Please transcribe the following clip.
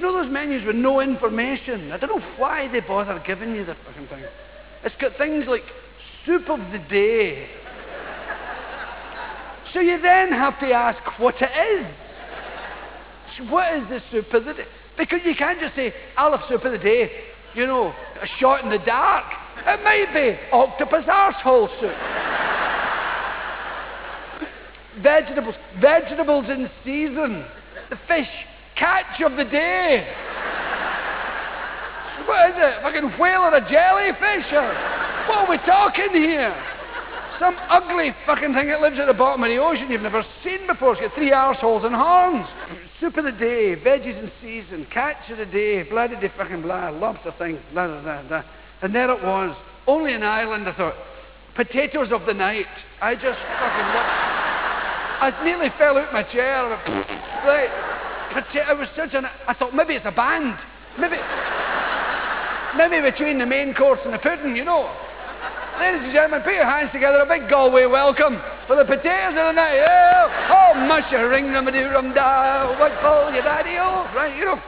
know those menus with no information? I don't know why they bother giving you the fucking thing. It's got things like soup of the day. So you then have to ask what it is. So what is the soup of the day? Because you can't just say, I'll have soup of the day, you know, a shot in the dark. It might be octopus arsehole soup. Vegetables in season. The fish catch of the day. So what is it? Fucking whale or a jellyfish? Or what are we talking here? Some ugly fucking thing that lives at the bottom of the ocean you've never seen before. It's got 3 arseholes and horns. Soup of the day, veggies in season, catch of the day, blah de fucking blah, lobster thing, blah blah blah blah. And there it was. Only in Ireland, I thought. Potatoes of the night. I just fucking looked. I nearly fell out my chair. Right. It was such an... I thought maybe it's a band. Maybe between the main course and the pudding, you know. Ladies and gentlemen, put your hands together, a big Galway welcome for the potatoes of the night. Oh, mush a ring, rum-a-doo-rum-da, what call your daddy-o, right, you know.